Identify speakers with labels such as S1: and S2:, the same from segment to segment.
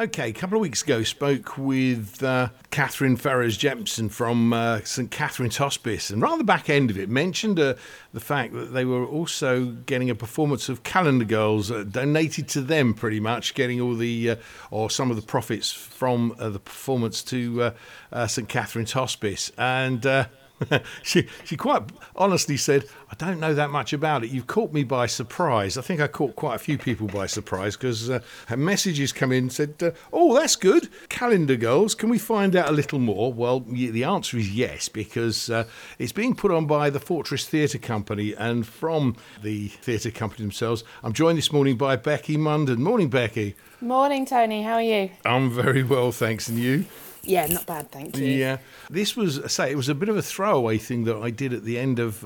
S1: Okay, a couple of weeks ago spoke with Catherine Ferrers-Jepson from St Catherine's Hospice, and right at the back end of it mentioned the fact that they were also getting a performance of Calendar Girls donated to them, pretty much, getting all the or some of the profits from the performance to St Catherine's Hospice. And she quite honestly said, I don't know that much about it. You've caught me by surprise. I think I caught quite a few people by surprise because her messages come in and said, oh, that's good. Calendar Girls, can we find out a little more? Well, the answer is yes, because it's being put on by the Fortress Theatre Company, and from the theatre company themselves, I'm joined this morning by Becky Munden. Morning, Becky.
S2: Morning, Tony. How are you?
S1: I'm very well, thanks. And you?
S2: Yeah, not bad, thank you.
S1: Yeah, this was, it was a bit of a throwaway thing that I did at the end of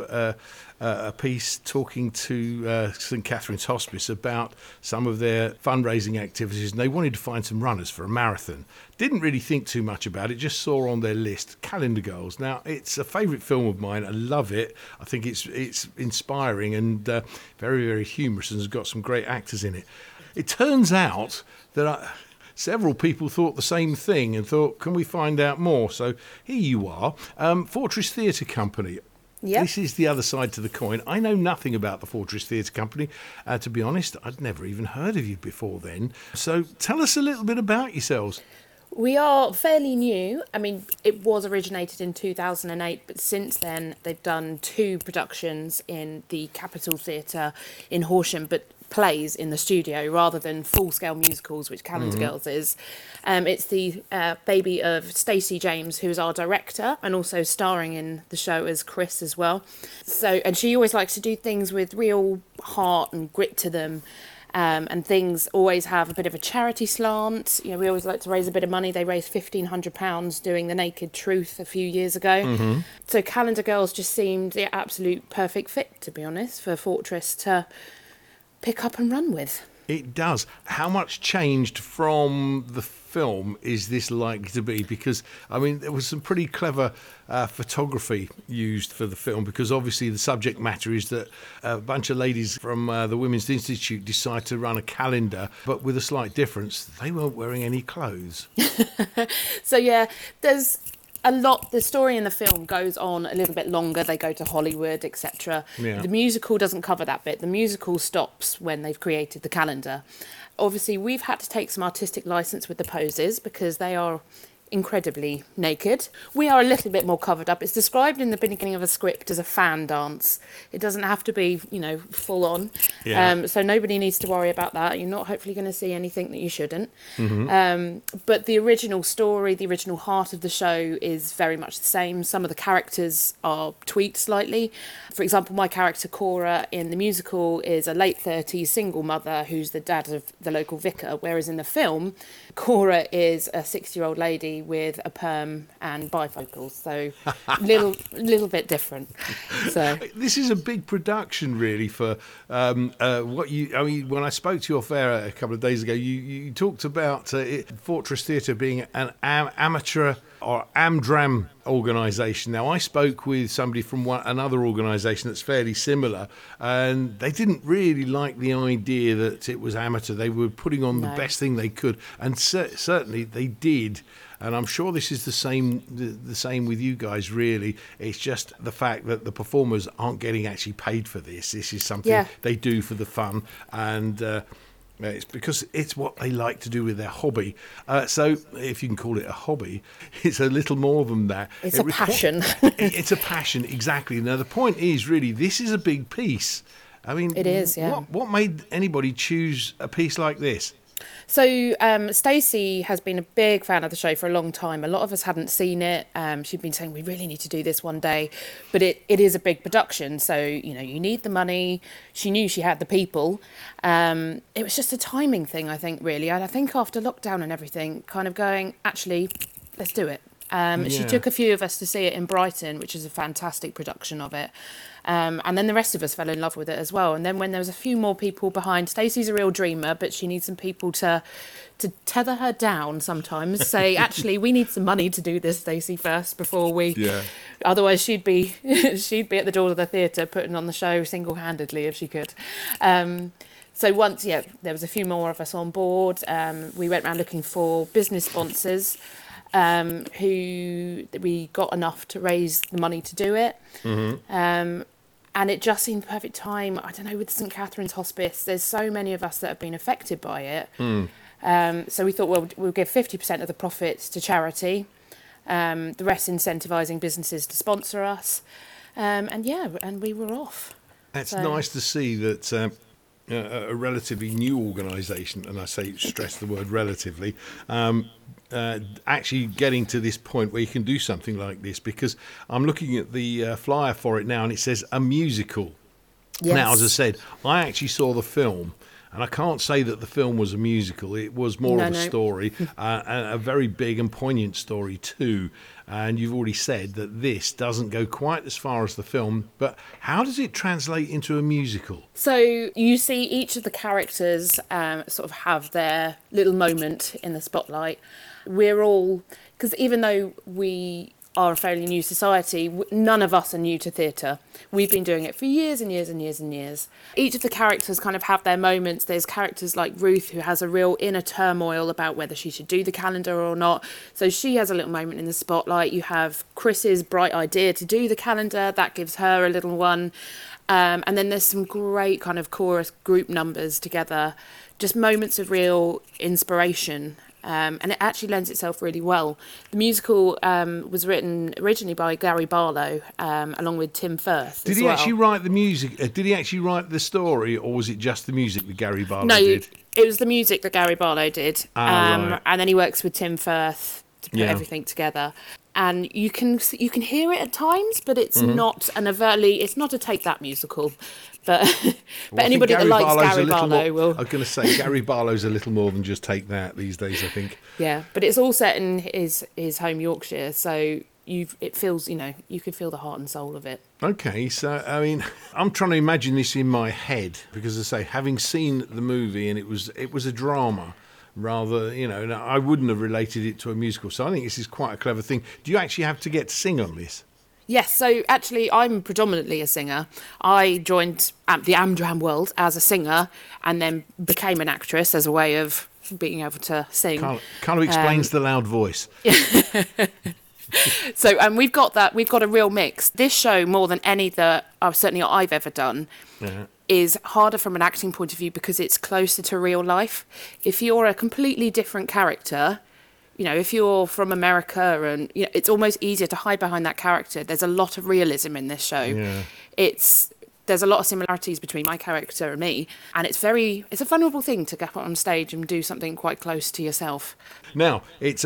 S1: a piece talking to St Catherine's Hospice about some of their fundraising activities, and they wanted to find some runners for a marathon. Didn't really think too much about it, just saw on their list Calendar Girls. Now, it's a favourite film of mine. I love it. I think it's inspiring and very, very humorous, and has got some great actors in it. It turns out that several people thought the same thing and thought, can we find out more? So here you are. Fortress Theatre Company. Yep. This is the other side to the coin. I know nothing about the Fortress Theatre Company. To be honest, I'd never even heard of you before then. So tell us a little bit about yourselves.
S2: We are fairly new. I mean, it was originated in 2008, but since then they've done 2 productions in the Capitol Theatre in Horsham, but plays in the studio rather than full-scale musicals, which Calendar Girls is. It's the baby of Stacey James, who is our director and also starring in the show as Chris as well. And she always likes to do things with real heart and grit to them. And things always have a bit of a charity slant. You know, we always like to raise a bit of money. They raised £1,500 doing The Naked Truth a few years ago. So Calendar Girls just seemed the absolute perfect fit, to be honest, for Fortress to pick up and run with.
S1: It does. How much changed from the film is this likely to be? Because, I mean, there was some pretty clever photography used for the film, because obviously the subject matter is that a bunch of ladies from the Women's Institute decide to run a calendar, but with a slight difference. They weren't wearing any clothes.
S2: So, yeah, there's a lot. The story in the film goes on a little bit longer. They go to Hollywood, etc. Yeah. The musical doesn't cover that bit. The musical stops when they've created the calendar. Obviously, we've had to take some artistic license with the poses because they are incredibly naked. We are a little bit more covered up. It's described in the beginning of a script as a fan dance. It doesn't have to be, full on. Yeah. So nobody needs to worry about that. You're not hopefully going to see anything that you shouldn't. But the original story, the original heart of the show is very much the same. Some of the characters are tweaked slightly. For example, my character Cora in the musical is a late 30s single mother who's the dad of the local vicar, whereas in the film, Cora is a 60-year-old lady with a perm and bifocals, so little bit different. So
S1: this is a big production, really, for what you. I mean, when I spoke to you off air a couple of days ago, you talked about Fortress Theatre being an amateur or Amdram organisation. Now, I spoke with somebody from another organisation that's fairly similar, and they didn't really like the idea that it was amateur. They were putting on the best thing they could, and certainly they did. And I'm sure this is the same with you guys, really. It's just the fact that the performers aren't getting actually paid for this. This is something they do for the fun, and it's because it's what they like to do with their hobby. So if you can call it a hobby, it's a little more than that.
S2: It's a passion.
S1: It's a passion, exactly. Now, the point is, really, this is a big piece. I mean,
S2: it is, yeah.
S1: What made anybody choose a piece like this?
S2: So Stacey has been a big fan of the show for a long time. A lot of us hadn't seen it. She'd been saying, we really need to do this one day. But it is a big production. So, you need the money. She knew she had the people. It was just a timing thing, I think, really. And I think after lockdown and everything, kind of going, actually, let's do it. She took a few of us to see it in Brighton, which is a fantastic production of it. And then the rest of us fell in love with it as well. And then when there was a few more people behind, Stacey's a real dreamer, but she needs some people to tether her down sometimes. Say, actually, we need some money to do this, Stacey, first before we. Yeah. Otherwise, she'd be at the door of the theatre putting on the show single-handedly if she could. So once, there was a few more of us on board. We went around looking for business sponsors who we got enough to raise the money to do it. And it just seemed the perfect time. I don't know, with St Catherine's Hospice, there's so many of us that have been affected by it. So we thought, well, we'll give 50% of the profits to charity, the rest incentivising businesses to sponsor us. And we were off.
S1: That's nice to see that a relatively new organisation, and I stress the word relatively, actually getting to this point where you can do something like this, because I'm looking at the flyer for it now and it says a musical.
S2: Yes.
S1: Now, as I said, I actually saw the film. And I can't say that the film was a musical. It was more of a story, and a very big and poignant story too. And you've already said that this doesn't go quite as far as the film, but how does it translate into a musical?
S2: So you see each of the characters sort of have their little moment in the spotlight. We're all, because even though we are a fairly new society, none of us are new to theatre. We've been doing it for years and years and years and years. Each of the characters kind of have their moments. There's characters like Ruth, who has a real inner turmoil about whether she should do the calendar or not. So she has a little moment in the spotlight. You have Chris's bright idea to do the calendar. That gives her a little one. And then there's some great kind of chorus group numbers together. Just moments of real inspiration. And it actually lends itself really well. The musical was written originally by Gary Barlow, along with Tim Firth.
S1: Did he actually write the music? Did he actually write the story, or was it just the music that Gary Barlow did?
S2: No, it was the music that Gary Barlow did.
S1: Right.
S2: And then he works with Tim Firth to put everything together. And you can hear it at times, but it's not an overtly. It's not a Take That musical, but anybody that likes Gary Barlow will.
S1: I was going to say Gary Barlow's a little more than just Take That these days, I think.
S2: Yeah, but it's all set in his home Yorkshire, so it feels, you can feel the heart and soul of it.
S1: Okay, so I mean, I'm trying to imagine this in my head because, as I say, having seen the movie and it was a drama. Rather, I wouldn't have related it to a musical. So I think this is quite a clever thing. Do you actually have to get to sing on this?
S2: Yes, so actually I'm predominantly a singer. I joined the Amdram world as a singer and then became an actress as a way of being able to sing.
S1: Kind of explains the loud voice.
S2: So, and we've got a real mix. This show, more than any that certainly I've ever done, is harder from an acting point of view because it's closer to real life. If you're a completely different character, if you're from America and it's almost easier to hide behind that character. There's a lot of realism in this show. Yeah. There's a lot of similarities between my character and me, and it's a vulnerable thing to get on stage and do something quite close to yourself.
S1: Now, it's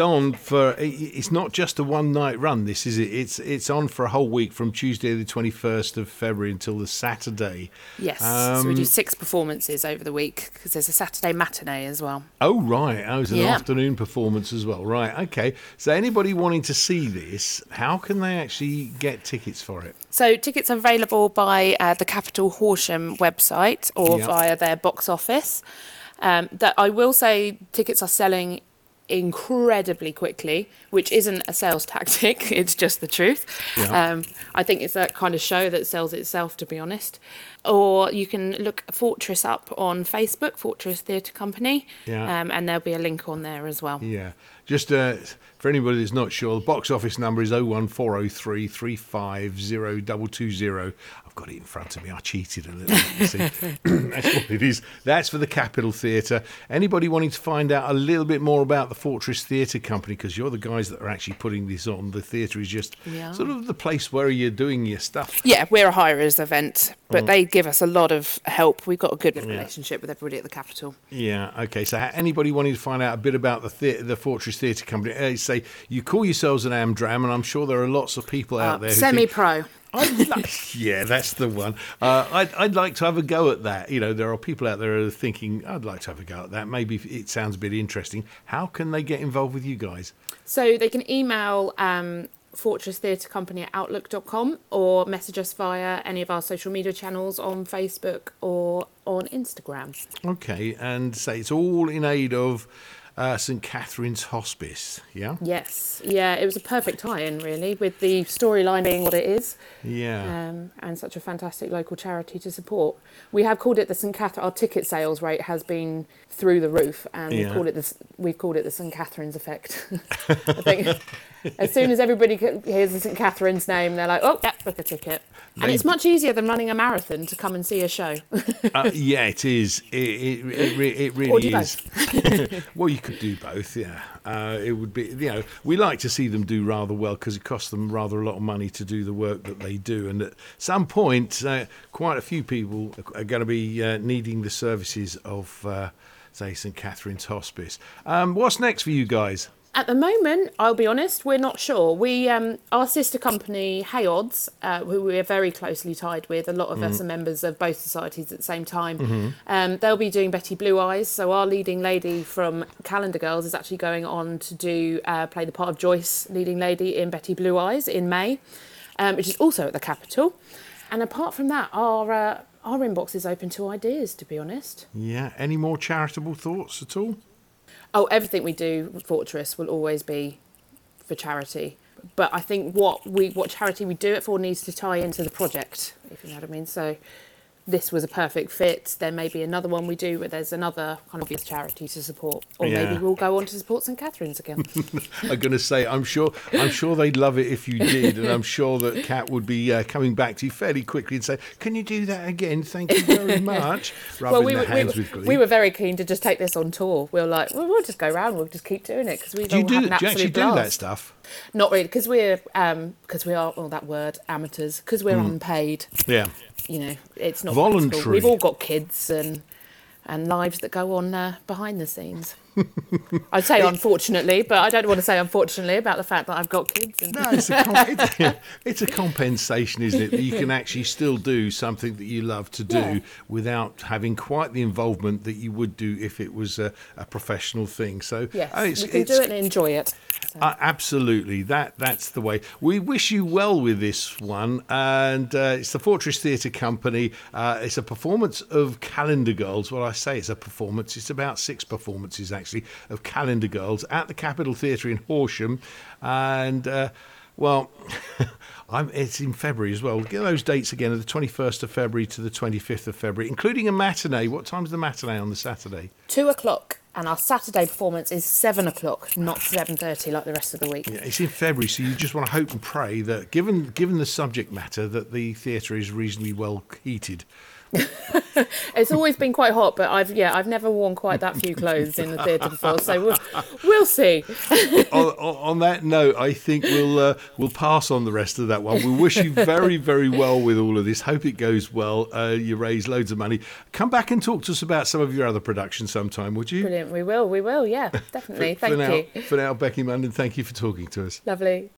S1: not just a one-night run, this, is it? It's on for a whole week from Tuesday the 21st of February until the Saturday.
S2: Yes, so we do 6 performances over the week because there's a Saturday matinee as well.
S1: Oh, right. It's an afternoon performance as well. Right, okay. So anybody wanting to see this, how can they actually get tickets for it?
S2: So tickets are available by the Capital Horsham website or via their box office. That I will say tickets are selling incredibly quickly, which isn't a sales tactic, it's just the truth. I think it's that kind of show that sells itself, to be honest. Or you can look Fortress up on Facebook, Fortress Theatre Company, and there'll be a link on there as well.
S1: Yeah, just for anybody that's not sure, the box office number is 01403 350 220. I've got it in front of me. I cheated a little. You see. That's what it is. That's for the Capitol Theatre. Anybody wanting to find out a little bit more about the Fortress Theatre Company, because you're the guys that are actually putting this on. The theatre is just sort of the place where you're doing your stuff.
S2: Yeah, we're a hire-as event, but they give us a lot of help. We've got a good relationship with everybody at the Capitol.
S1: Yeah, okay. So anybody wanting to find out a bit about the Fortress Theatre Company, say you call yourselves an Amdram, and I'm sure there are lots of people out there who
S2: semi-pro.
S1: Yeah, that's the one. I'd like to have a go at that. There are people out there who are thinking, I'd like to have a go at that. Maybe it sounds a bit interesting. How can they get involved with you guys?
S2: So they can email fortresstheatrecompany@outlook.com or message us via any of our social media channels on Facebook or on Instagram.
S1: Okay, and say it's all in aid of St Catherine's Hospice. Yeah.
S2: Yes, yeah, it was a perfect tie-in, really, with the storyline being what it is.
S1: Yeah.
S2: And such a fantastic local charity to support. We have called it the St Catherine. Our ticket sales rate has been through the roof, and we've called it the St Catherine's effect. I think as soon as everybody hears the St Catherine's name, they're like, "Oh, yeah, book a ticket." And it's much easier than running a marathon to come and see a show.
S1: Yeah, it is. It really is. Well, you could do both. Yeah, it would be. We like to see them do rather well because it costs them rather a lot of money to do the work that they do, and at some point, quite a few people are going to be needing the services of, say, St Catherine's Hospice. What's next for you guys?
S2: At the moment, I'll be honest, we're not sure. We, our sister company, Hey Odds, who we are very closely tied with, a lot of us are members of both societies at the same time. They'll be doing Betty Blue Eyes. So our leading lady from Calendar Girls is actually going on to do play the part of Joyce, leading lady in Betty Blue Eyes in May, which is also at the Capitol. And apart from that, our inbox is open to ideas, to be honest.
S1: Yeah. Any more charitable thoughts at all?
S2: Oh, everything we do with Fortress will always be for charity. But I think what charity we do it for needs to tie into the project, if you know what I mean. So this was a perfect fit. There may be another one we do where there's another kind of charity to support. Or maybe we'll go on to support St Catherine's again.
S1: I'm going to say, I'm sure they'd love it if you did. And I'm sure that Kat would be coming back to you fairly quickly and say, can you do that again? Thank you very much.
S2: We were very keen to just take this on tour. We were like, we'll just go around. We'll just keep doing it. Because
S1: do you actually do that stuff?
S2: Not really, because we are, that word, amateurs, because we're unpaid.
S1: Yeah.
S2: It's not
S1: voluntary.
S2: Possible. We've all got kids and lives that go on behind the scenes. I'd say unfortunately, but I don't want to say unfortunately about the fact that I've got kids.
S1: No, it's a compensation, isn't it? That you can actually still do something that you love to do without having quite the involvement that you would do if it was a professional thing. So
S2: yes, we can do it and enjoy it. So.
S1: Absolutely, that's the way. We wish you well with this one, and it's the Fortress Theatre Company. It's a performance of Calendar Girls. Well, I say it's a performance. It's about 6 performances actually of Calendar Girls at the Capitol Theatre in Horsham, and it's in February as well. Get those dates again, the 21st of February to the 25th of February, including a matinee. What time's the matinee on the Saturday?
S2: 2:00, and our Saturday performance is 7:00, not 7:30 like the rest of the week.
S1: Yeah, it's in February, so you just want to hope and pray that, given the subject matter, that the theatre is reasonably well heated.
S2: It's always been quite hot, but I've never worn quite that few clothes in the theatre before, so we'll see.
S1: on that note, I think we'll pass on the rest of that one. We wish you very, very well with all of this. Hope it goes well. You raise loads of money. Come back and talk to us about some of your other productions sometime, would you?
S2: Brilliant. We will. Yeah, definitely. Thank you.
S1: For now, Becky Munden, thank you for talking to us.
S2: Lovely.